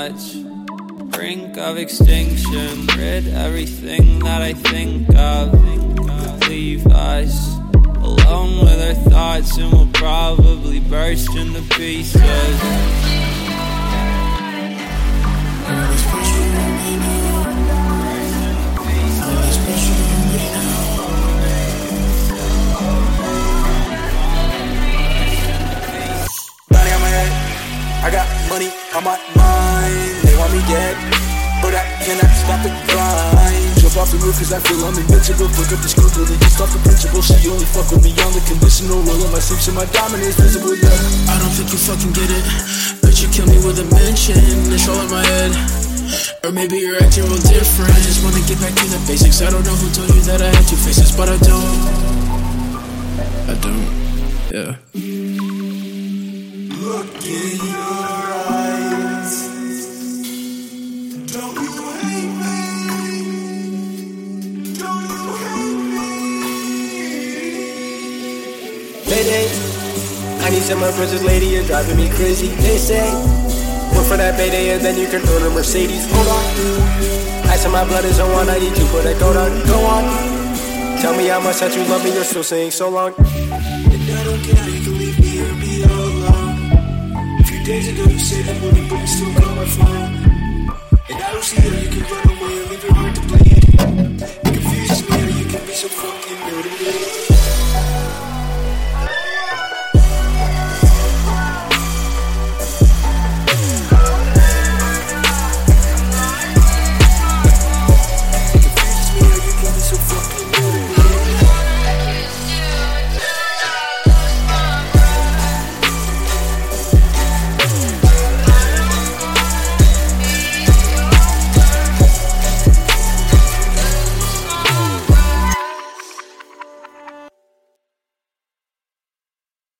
touch. Brink of extinction, rid everything that I think of. Leave us alone with our thoughts, and we'll probably burst into pieces. Bounty on my head, I got money on my mind. They want me dead, but I cannot stop the grind. Jump off the roof cause I feel I'm invincible. Pick up the screw, really just off the principle. She only fuck with me on the conditional. Roll on my sleeves so my dominance visible, yeah. I don't think you fucking get it. Bet you kill me with a mention. It's all in my head. Or maybe you're acting real different. I just wanna get back to the basics. I don't know who told you that I had two faces, but I don't. Yeah. Look in your eyes. Don't you hate me? Don't you hate me? Mayday, I need some more princess lady, you're driving me crazy. They say, work for that payday and then you can own a Mercedes. Hold on, ice on my blood is on 192, put that coat on, go on. Tell me how much that you love me, you're still saying so long. And I don't care, you can leave me here and be all alone. A few days ago you said I wouldn't, but you still call my phone. And I don't see how you can run away and leave it hard to play.